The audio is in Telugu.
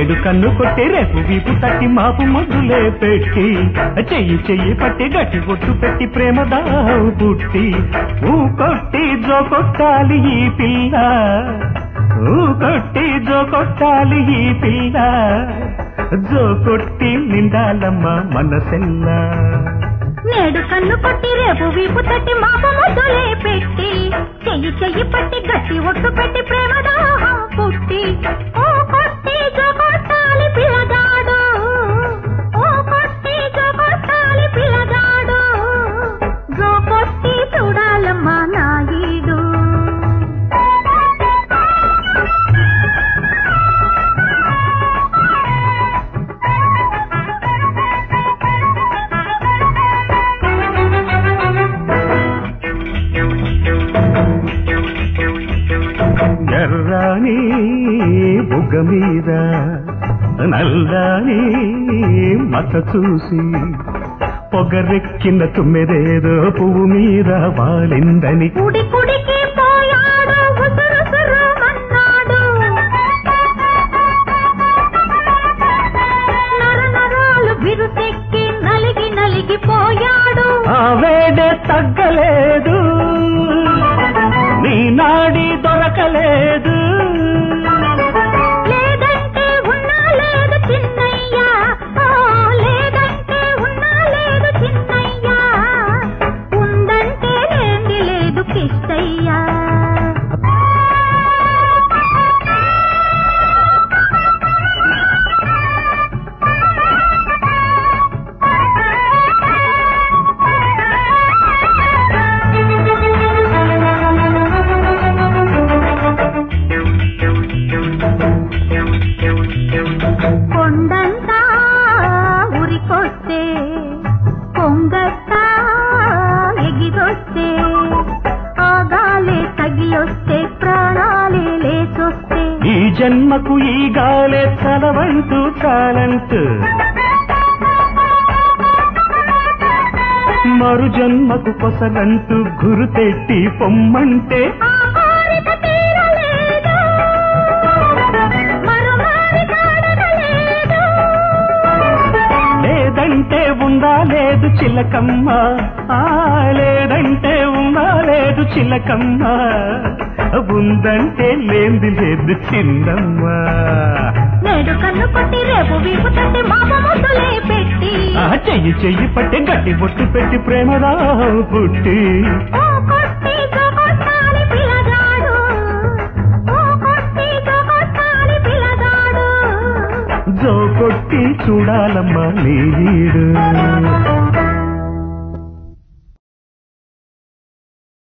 నేడు కన్ను కొట్టి రేపు వీపు తట్టి మాపు మొద్దులే పెట్టి చెయ్యి చెయ్యి పట్టి గట్టి ఒట్టు పెట్టి ప్రేమ దావు పుట్టి ఊ కొట్టి జో కొట్టాలి ఈ పిల్ల ఊ కొట్టి జో కొట్టాలి ఈ పిల్ల జో కొట్టి నిండాలమ్మ మనసెల్లా నేడు కన్ను కొట్టి రేపు వీపు తట్టి మాపు మొద్దులే పెట్టి చెయ్యి చెయ్యి పట్టి గట్టి ఒట్టు పెట్టి ప్రేమ దాహం పుట్టి ఓ కొట్టి జో కొట్టాలి పిల్లగాడు ఓ కొట్టి జో కొట్టాలి పిల్లగాడు జో కొట్టి చూడాలమ్మా నాయుడు ఎర్రాని బుగ్గ మీద నల్లాని మత చూసి పొగరెక్కిన తుమ్మెదేదో పువ్వు మీద వాలిందని కుడి కుడికి పోయాడు ఉసురుసురుమన్నాడు నరనరాలు బిరుసెక్కి నలిగి నలిగిపోయాడు ఆ వేడే తగ్గలేదు నీ నాడి దొరకలేదు లేదంటే ఉన్నా లేదు చిన్నయ్యా లేదంటే ఉన్నా లేదు చిన్నయ్యా ఉందంటే లేంది లేదు కిష్టయ్యా కొండంతా ఉరికొస్తే పొంగత్తా ఎగిరొస్తే ఆగాలే తగిలొస్తే ప్రాణాలే లేచొస్తే ఈ జన్మకు ఈ గాలే చలవంటూ చాలంటూ మరు జన్మకు కొసలంటూ గురుతెట్టి పొమ్మంటే లేదంటే ఉందా లేదు చిలకమ్మ లేదంటే ఉందా లేదు చిలకమ్మ ఉందంటే లేంది లేదు చిన్నమ్మ నేడు కన్ను కొట్టి రేపు వీపు తట్టి మామ ముద్దులే పెట్టి చెయ్యి చెయ్యి పట్టి గట్టి బొట్టు పెట్టి ప్రేమరా పుట్టి ఓ కొట్టి జో కొట్టాలి పిల్లగాడు ఓ కొట్టి జో కొట్టాలి పిల్లగాడు జో కొట్టి చూడాలమ్మా నీడు